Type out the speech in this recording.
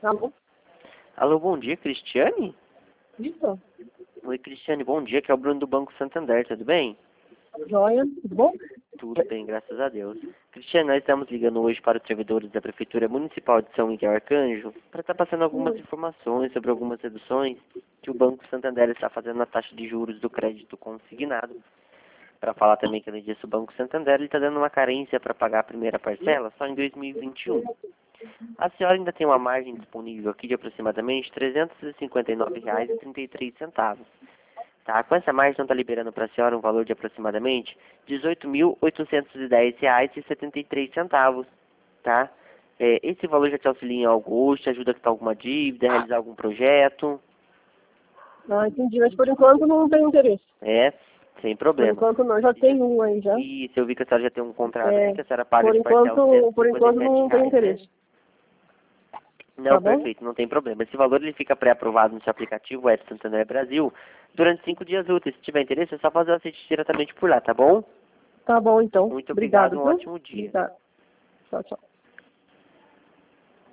Alô? Alô, bom dia, Cristiane? Isso? Oi, Cristiane, bom dia, que é o Bruno do Banco Santander, tudo bem? Joia? Tudo bom? Tudo bem, graças a Deus. Cristiane, nós estamos ligando hoje para os servidores da Prefeitura Municipal de São Miguel Arcanjo para estar passando algumas informações sobre algumas reduções que o Banco Santander está fazendo na taxa de juros do crédito consignado. Para falar também que, além disso, o Banco Santander está dando uma carência para pagar a primeira parcela só em 2021. A senhora ainda tem uma margem disponível aqui de aproximadamente R$ 359,33. Tá? Com essa margem, está liberando para a senhora um valor de aproximadamente R$ 18.810,73. Tá? Esse valor já te auxilia em algo, te ajuda a quitar alguma dívida, realizar algum projeto? Ah, entendi, mas por enquanto não tem interesse. Sem Por problema. enquanto não, já tem um aí já. Isso, eu vi que a senhora já tem um contrato aqui, que a senhora paga por de parcela por enquanto não tem R$ 157, interesse. né? Não, Tá bom? perfeito, não tem problema. Esse valor ele fica pré-aprovado no seu aplicativo Web Santander Brasil durante 5 dias úteis. Se tiver interesse, é só fazer o aceite diretamente por lá, tá bom? Tá bom então. Muito obrigado, Obrigado, um viu? ótimo dia. Obrigado. Tchau, tchau.